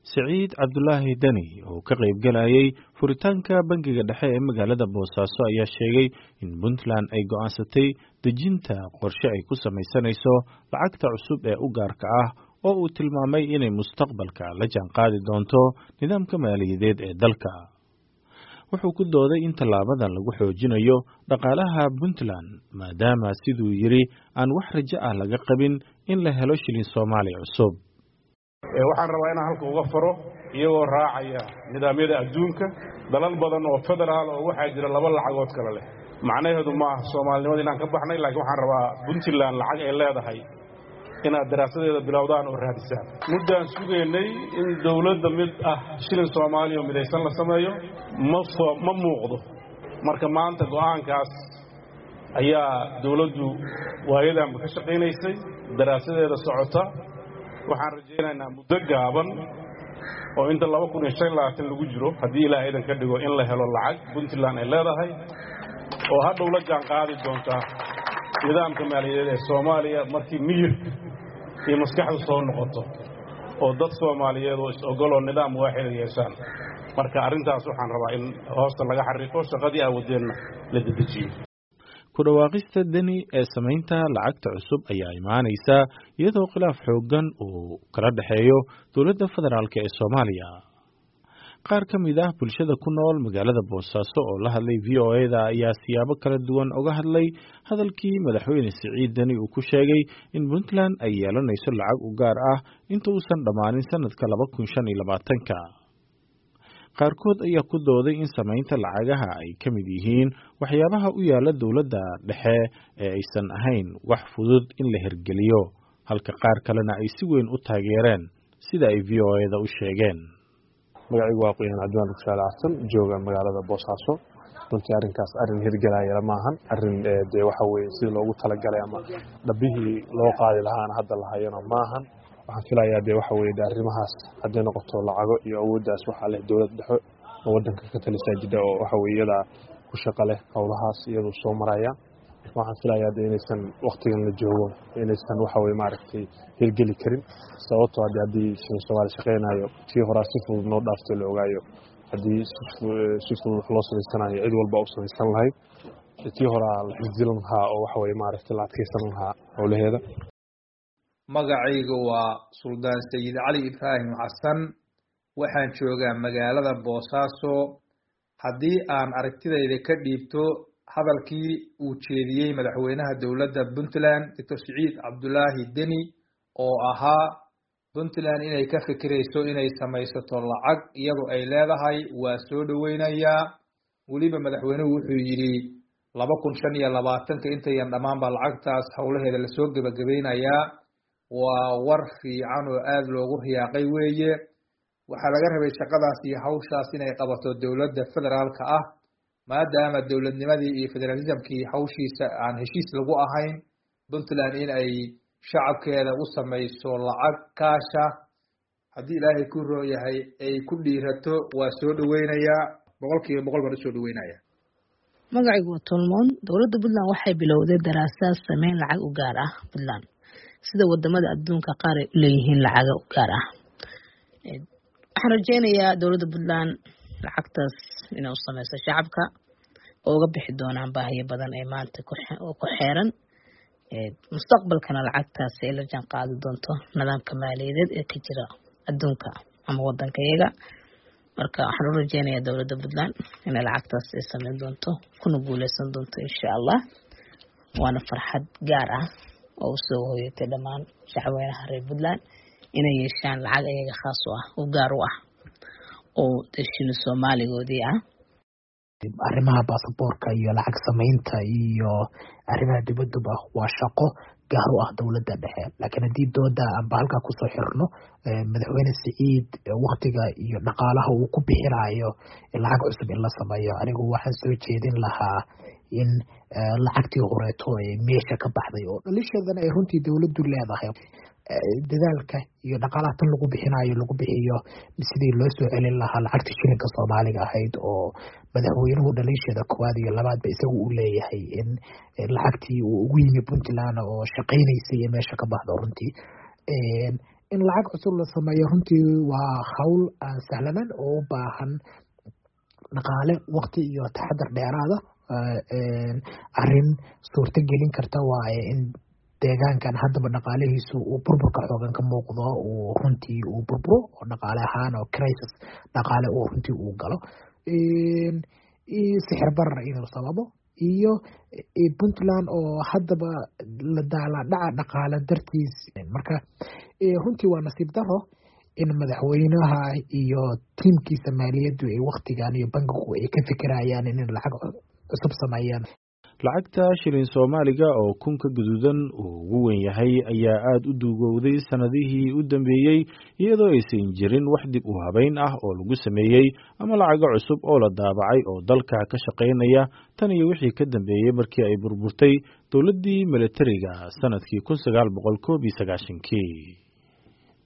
Saciid Cabdulaahi Dani oo ka qayb galayay furitaanka bangiga dhexe ee magaalada Boosaaso ayaa sheegay in Puntland ay go'aansatay dejinta qorshe ay ku samaysanayso lacagta cusub ee u gaarka ah oo uu tilmaamay inay mustaqbalka la jaanqaadi doonto nidaamka maaliyadeed ee dalka. Wuxuu ku dooday in tallaabadan lagu xoojinayo dhaqaalaha Puntland maadaama siduu yiri aan wax rajo ah laga qabin in la helo shilin Soomaali cusub. waxaan rabaa inaan halka uga faro iyagoo raacaya nidaamyada adduunka dalal badan oo federaal oo waxaa jira laba lacagood kala leh macnaheedu ma aha Soomaalinimada inaan ka baxnay laakiin waxaan rabaa Puntland lacag ay leedahay inaad daraasadeeda bilowdaan oo raadisaan muddaan sugeynay in dawladda mid ah shilin Soomaali oo midaysan la sameeyo ma muuqdo marka maanta go'aankaas ayaa dawladdu waayadan ka shaqeynaysay daraasadeeda socota waxaan rajaynaynaa muddo gaaban oo inta 2025 lagu jiro haddii Ilaahay idan ka dhigo in la helo lacag Puntland ay leedahay oo hadhow la jaan qaadi doonta nidaamka maaliyadeed ee Soomaaliya markii miyir iyo maskaxdu soo noqoto oo dad Soomaaliyeed oo is ogoloo nidaam waaxid yeeshaan marka arrintaas waxaan rabaa in hoosta laga xariiqo shaqadii awoodeenna la dedejiyo. Ku dhawaaqista Dani ee samaynta lacagta cusub ayaa imaanaysa iyadoo khilaaf xooggan uu kala dhaxeeyo dowladda federaalka ee Soomaaliya. Qaar ka mid ah bulshada ku nool magaalada Boosaaso oo la hadlay VOA-da ayaa siyaabo kala duwan uga hadlay hadalkii madaxweyne Saciid Dani uu ku sheegay in Puntland ay yeelanayso lacag u gaar ah inta uusan dhammaanin sanadka 2025. qaarkood ayaa ku dooday in samaynta lacagaha ay ka mid yihiin waxyaabaha u yaala dawladda dhexe ee aysan ahayn wax fudud in la hirgeliyo halka qaar kalena ay si weyn u taageereen sida ay VOA-da u sheegeen. magacaygu waa Qoyaan Cabdulaahi Kushaale Xasan jooga magaalada Boosaaso runtii arrinkaas arrin hirgelaya ma ahan arrin waxa weeye si loogu talagalay ama dhabihii loo qaadi lahaana hadda la hayana ma ahan waxaan filayaa waxa weeye arrimahaas haddii noqoto lacago iyo awooddaas waxa leh dawlad dhexe oo wadanka ka talisaa jidda oo waxa weeye iyada ku shaqo leh howlahaas iyadu soo maraya waxaan filayaa inaysan waqtigan la joogo inaysan waxa weeye maaragtay hirgeli karin sababtoo ah haddii Soomaali shaqeynayo tii hore si fudud noo dhaaftay la ogaayo haddii si fudud loo sameysanayo cid walba u sameysan lahayd tii hore la xisdilin lahaa oo waxa weeye maaragtay la adkeysan lahaa howlaheeda. magacaygu waa Suldaan Sayid Cali Ibraahim Xasan waxaan joogaa magaalada Boosaaso haddii aan aragtidayda ka dhiibto hadalkii uu jeediyey madaxweynaha dowladda Puntland Dr. Saciid Cabdulaahi Dani oo ahaa Puntland inay ka fikirayso inay samaysato lacag iyadoo ay leedahay waa soo dhaweynayaa waliba madaxweynuhu wuxuu yiri 2025 intayan dhamaan baa lacagtaas howlaheeda la soo gabagabeynayaa waa war fiican oo aad loogu riyaaqay weeye waxaa laga rabay shaqadaas iyo hawshaas inay qabato dawladda federaalka ah maadaama dawladnimadii iyo federalismkii hawshiisa aan heshiis lagu ahayn Puntland in ay shacabkeeda u samayso lacag kaasha haddii Ilaahay ku rooyahay ay ku dhiirato waa soo dhaweynayaa 100% baan soo dhaweynayaa. magacaygu waa Tolmoon dawladda Puntland waxay bilowday daraasad sameyn lacag u gaar ah Puntland sida wadamada adduunka qaar ay leeyihiin lacag u gaar ah. waxaan rajaynayaa dawladda Puntland lacagtaas inay u sameyso shacabka oo uga bixi doonaan baahiyo badan ee maanta ku xeeran mustaqbalkana lacagtaas ay la jaan qaadi doonto nidaamka maaliyadeed ee ka jira adduunka ama wadankayaga marka waxaan rajaynayaa dawladda Puntland inay lacagtaas ay sameyn doonto kuna guuleysan doonto insha Allah waana farxad gaar ah oo soo hooyatay dhammaan shacabweynaha reer Puntland inay yeeshaan lacag ayaga khaas ah oo gaar u ah oo shilin Soomaaligoodii ah. arrimaha baasaboorka iyo lacag samaynta iyo arrimaha dibadda waa shaqo gaar u ah dawladda dhexe laakiin haddii dooda amba halkaa kusoo xirno madaxweyne Saciid waqtiga iyo dhaqaalaha uu ku bixinayo lacag cusub in la sameeyo anigu waxaan soo jeedin lahaa in lacagtii horeeto ee meesha ka baxday oo dhalisheedana ay runtii dawladdu leedahay dadaalka iyo dhaqaalaha tan lagu bixinayo lagu bixiyo sidii loo soo celin lahaa lacagta shilinka Soomaaliga ahayd oo madaxweynuhu dhalisheeda koowaad iyo labaad ba isagu u leeyahay in lacagtii uu ugu yimi Puntland oo shaqeynaysay meesha ka baxdo runtii in lacag cusub la sameeyo runtii waa hawl aan sahlanan oo u baahan dhaqaale, waqti iyo taxadar dheeraada. Arrin suurto gelin karta waaye in deegaankan haddaba dhaqaalihiisu uu burburka xoogan ka muuqdo uu runtii uu burburo oo dhaqaale ahaan oo crisis dhaqaale uu runtii uu galo, sixir barar inuu sababo, iyo Puntland oo haddaba la dhaca dhaqaale dartiis. Marka runtii waa nasiib daro in madaxweynaha iyo tiimkiisa maaliyaddu ay waqtigan iyo bankigu ay ka fikirayaan in lacag cusub sameeyaan. lacagta shilin Soomaaliga oo kunka guduudan uu ugu weyn yahay ayaa aad u duugowday sanadihii u dambeeyay, iyadoo aysan jirin wax dib u habeyn ah oo lagu sameeyay ama lacago cusub oo la daabacay oo dalka ka shaqeynaya tan iyo wixii ka dambeeyay markii ay burburtay dowladdii militariga sanadkii 1991.